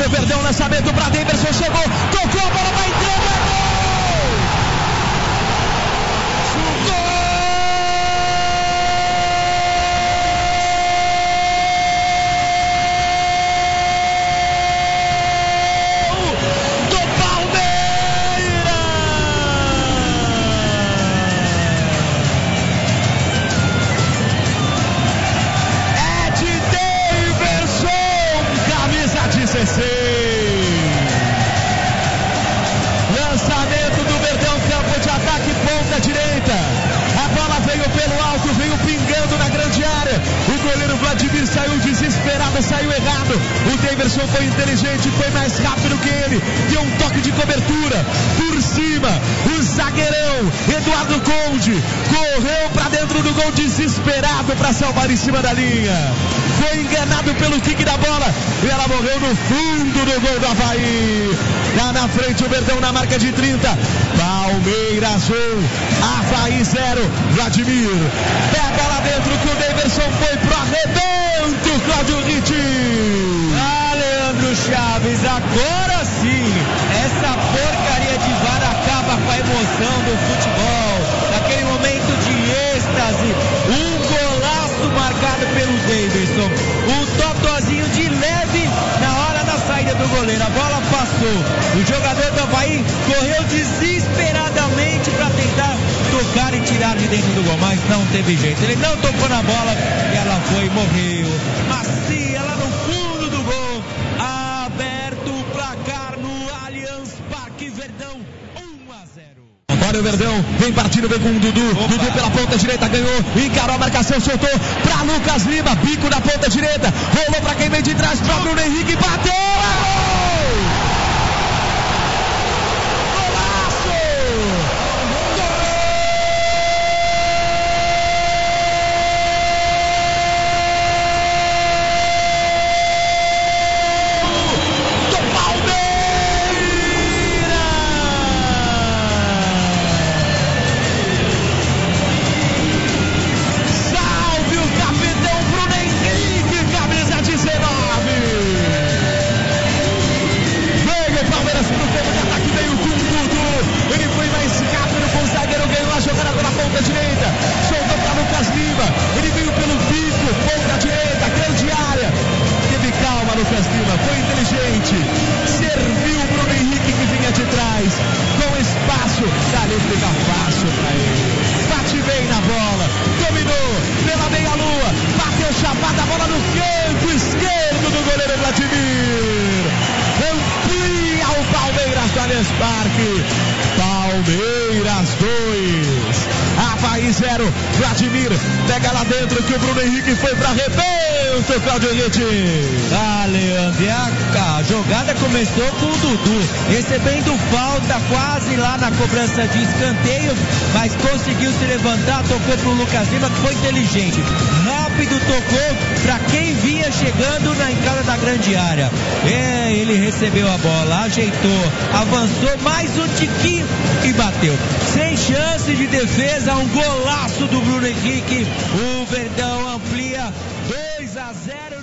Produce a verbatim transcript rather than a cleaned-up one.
o Verdão, lançamento para Daverson, chegou, tocou, a bola vai entrando, é gol! Lançamento do Verdão, campo de ataque, ponta direita. A bola veio pelo alto, veio pingando na grande área. O goleiro Vladimir saiu desesperado, saiu errado. O Daverson foi inteligente, foi mais rápido que ele. Deu um toque de cobertura por cima. O zagueirão Eduardo Conde correu para dentro do gol desesperado para salvar em cima da linha. Foi enganado pelo kick da bola e ela morreu no fundo do gol do Avaí. Lá na frente o Verdão na marca de trinta. Palmeiras um, Avaí zero. Vladimir pega lá dentro que o Daverson foi pro arrebento. Cláudio Ritti. Ah, Leandro Chaves, agora sim essa porcaria de V A R acaba com a emoção do futebol. Naquele momento de êxtase, um golaço marcado pelo Daverson, um totozinho de leve na hora da saída do goleiro. A bola passou, o jogador do Avaí correu desesperadamente para tentar tocar e tirar de dentro do gol, mas não teve jeito. Ele não tocou na bola e ela foi e morreu. Macia lá no fundo do gol. Aberto o placar no Allianz Parque. Verdão um a zero. Agora o Verdão vem partindo, vem com o Dudu. Opa. Dudu pela ponta direita, ganhou, encarou a marcação, soltou pra Lucas Lima, bico na ponta direita, rolou pra quem vem de trás, pra Bruno Henrique, bateu! Lucas Lima foi inteligente, serviu o Bruno Henrique que vinha de trás, com espaço, dali fica fácil para ele, bate bem na bola, dominou pela meia-lua, bateu chapada, a bola no canto esquerdo do goleiro Vladimir, amplia o Palmeiras do Allianz Parque. Palmeiras dois, Avaí zero. Vladimir pega lá dentro que o Bruno Henrique foi para arrebento. Cláudio Ritti. Ah, Leandro, a, a jogada começou com o Dudu recebendo falta quase lá na cobrança de escanteio, mas conseguiu se levantar, tocou pro Lucas Lima, que foi inteligente, rápido, tocou para quem vinha chegando na entrada da grande área. É, ele recebeu a bola, ajeitou, avançou mais um tiquinho e bateu. Sem chance de defesa, um golaço do Bruno Henrique. O Verdão amplia dois a zero.